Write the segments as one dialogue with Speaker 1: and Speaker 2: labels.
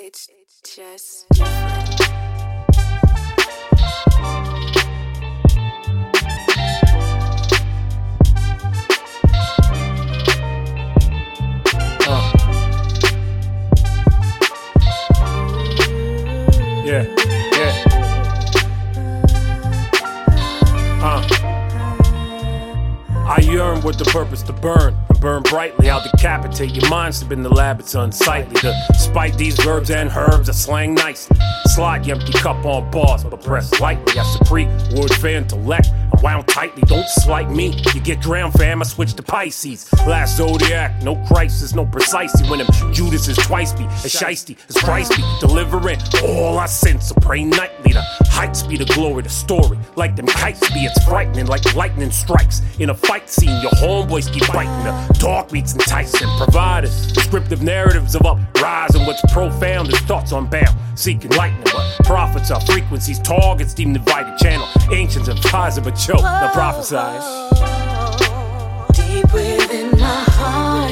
Speaker 1: It's just different.
Speaker 2: Yeah. I yearn with the purpose to burn, and burn brightly. I'll decapitate your minds to in the lab, it's unsightly. Despite these verbs and herbs, I slang nicely. Slide your empty cup on bars, but press lightly. I secrete word for intellect. I'm wound tightly, don't slight me. You get drowned, fam, I switch to Pisces. Last zodiac, no crisis, no precisely. When them Judas is twice be, as shiesty as Christ be. Delivering all our sins, so pray nightly. The heights be the glory, the story. Like them kites be, it's frightening, like lightning strikes. In a fight scene, your homeboys keep biting. The dark beats enticing, providers. Descriptive narratives of uprising. What's profound is thoughts unbound, seeking lightning. But prophets are frequencies, targets deemed divided channel. Ancients advisor, but choke, the prophesize.
Speaker 1: Deep within my heart,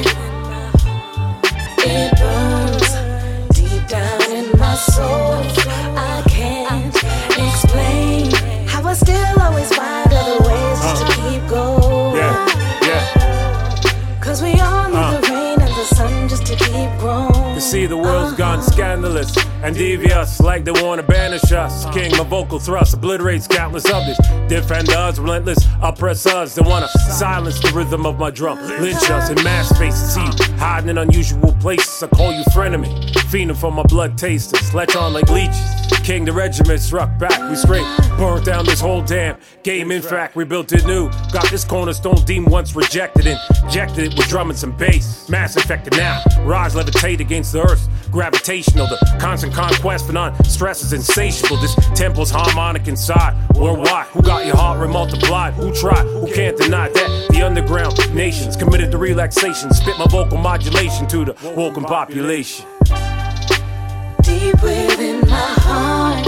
Speaker 1: it burns. Deep down in my soul, I can't explain how I still always find other ways just to keep going. Cause we all need the rain and the sun just to keep growing.
Speaker 2: You see the world's gone scandalous and devious, like they wanna banish us. King, my vocal thrust obliterates countless others. Defend us, relentless, oppress us. They wanna silence the rhythm of my drum, lynch us in mass spaces. See you hiding in unusual places. I call you frenemy, fiending for my blood tasters. Latch on like leeches. King, the regiment struck back. We straight burnt down this whole damn game. In fact, we built it new. Got this cornerstone deemed once rejected and injected it with drum and some bass. Mass infected now. Rise, levitate against the earth. Gravitational, the constant conquest for non-stress is insatiable. This temple's harmonic inside. Worldwide, who got your heart rate multiplied? Who tried? Who can't deny that? The underground nations committed to relaxation. Spit my vocal modulation to the woken population.
Speaker 1: Deep within my heart,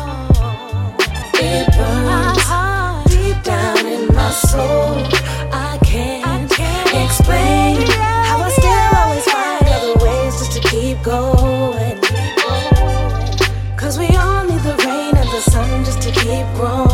Speaker 1: it burns. Deep down in my soul, I can't explain how I still always find other ways just to keep going. Cause we all need the rain and the sun just to keep growing.